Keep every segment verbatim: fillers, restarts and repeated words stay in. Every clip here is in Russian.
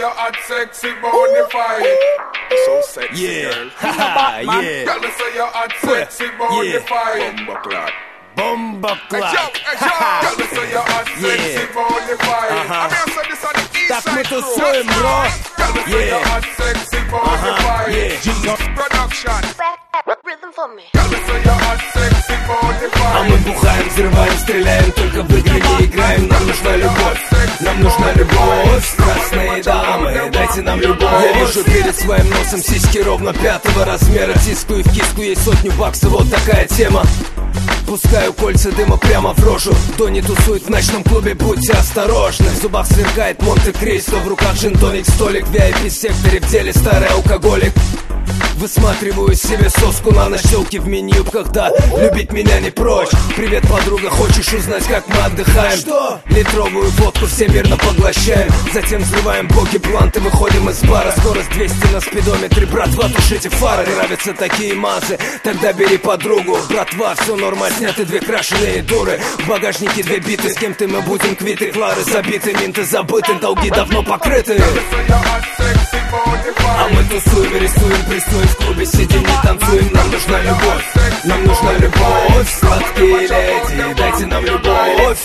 you're hot, sexy, bonafide. So sexy, Yeah, girl. haha, yeah. Girl, say you're hot, sexy, bonafide. Bomba clad. Girl, say you're hot, sexy, bonafide. Ага. I mean, I said this on the east Так мы side, bro. тусуем, бро. Girl, say you're hot, sexy, bonafide. yeah. Production. Rhythm for me. Girl, say you're hot, sexy, bonafide. А мы бухаем, взрываем, стреляем, только в игры не играем. Нам нужна любовь, нам нужна любовь. Красные дамы, дайте нам любовь. Я вижу перед своим носом сиськи ровно пятого размера. Тискаю в киску, ей сотню баксов, вот такая тема. Пускаю кольца дыма прямо в рожу. Дони тусует в ночном клубе, будьте осторожны. В зубах сверкает Монте-Кристо, в руках джин-тоник, столик. В ви ай пи-секторе в деле старый алкоголик. Высматриваю себе соску на ночь, телки в мини-юбках, да, любить меня не прочь. Привет, подруга, хочешь узнать, как мы отдыхаем? Что? Литровую водку все мирно поглощаем. Затем взрываем боги, бланты, выходим из бара. Скорость двести на спидометре, братва, тушите фары. Нравятся такие мазы, тогда бери подругу. Братва, все норма, сняты две крашеные дуры. В багажнике две биты, с кем-то мы будем квиты. Клары забиты, минты забыты, долги давно покрыты. А мы тусуем, рисуем, прессуем, в клубе сидим, не танцуем. Нам нужна любовь, нам нужна любовь. Сладкие леди, дайте нам любовь.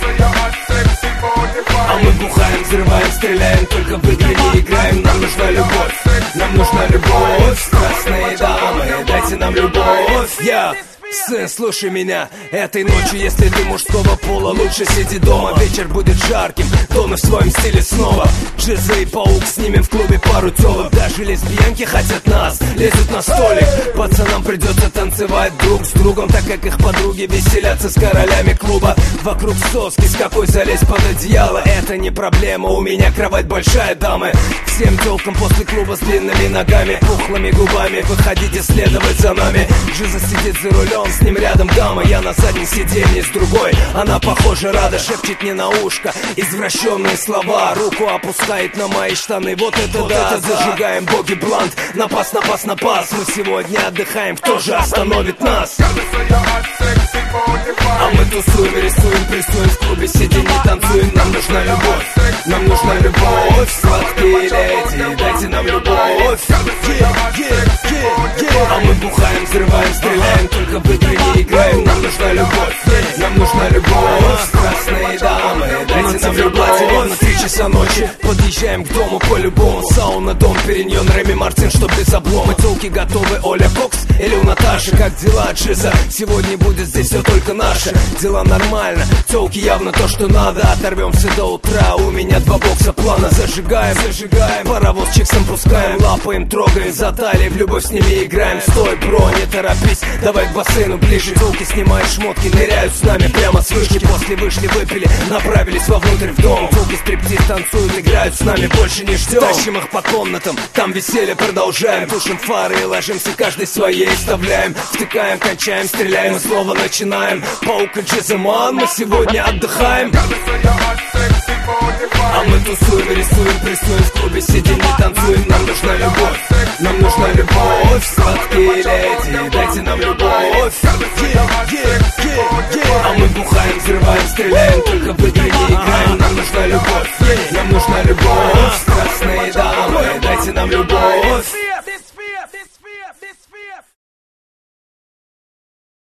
А мы бухаем, взрываем, стреляем, только в игры не играем. Нам нужна любовь, нам нужна любовь. Красные дамы, дайте нам любовь. Я сын, слушай меня, этой ночью, если ты мужского пола, лучше сиди дома. Вечер будет жарким, дома в своем стиле снова. Джиза и паук, снимем в клубе пару телок. Даже лесбиянки хотят нас, лезут на столик. Пацанам придется танцевать друг с другом, так как их подруги веселятся с королями клуба. Вокруг соски, с какой залезть под одеяло, это не проблема, у меня кровать большая, дамы. Всем телкам после клуба с длинными ногами, пухлыми губами, выходите следовать за нами. Джиза сидит за рулем, с ним рядом дама, я на заднем сиденье с другой. Она, похоже, рада, шепчет мне на ушко извращенные слова, руку опускает на мои штаны. Вот это вот да, это зажигаем боги блант. Напас, напас, напас, мы сегодня отдыхаем, кто же остановит нас? А мы тусуем, рисуем, прессуем, в клубе сидим, не танцуем. Нам нужна любовь, нам нужна любовь. Сладкие леди, дайте нам любовь. Yeah, yeah, yeah, yeah. А мы бухаем, взрываем, стреляем, только в игры не играем. Нам нужна любовь, нам нужна любовь. Красные дамы, дайте нам любовь. Ровно три часа ночи, подъезжаем к дому по-любому. Сауна, дом, периньон, Реми Мартин, чтоб без облома. Телки готовы, Оля Кокс или у Наташи? Как дела, Джиза? Сегодня будет здесь все только наше. Дела нормально, телки явно то, что надо. Оторвемся до утра, у меня два бокса плана. Зажигаем, зажигаем, паровоз чиксом пускаем. Лапаем, трогаем за талией, в любовь с ними играем. Стой, бро, не торопись, давай к бассейну ближе. Телки снимают шмотки, ныряют с нами прямо с вышки. После вышли, выпили, направились вовнутрь в дом. Телки стриптиз танцуют, играют с нами, больше не ждем. Тащим их по комнатам, там веселье продолжаем. Тушим фары и ложимся каждый своей. Вставляем, втыкаем, кончаем, стреляем и снова начинаем. Паук и Джизаман, мы сегодня отдыхаем. А мы тусуем, рисуем, прессуем, в клубе сидим, не танцуем. Нам нужна любовь, нам нужна любовь. Сладкие леди, дайте нам любовь. Yeah, yeah, yeah, yeah. А мы бухаем, взрываем, стреляем, только в игры не играем. Нам нужна любовь, нам нужна любовь.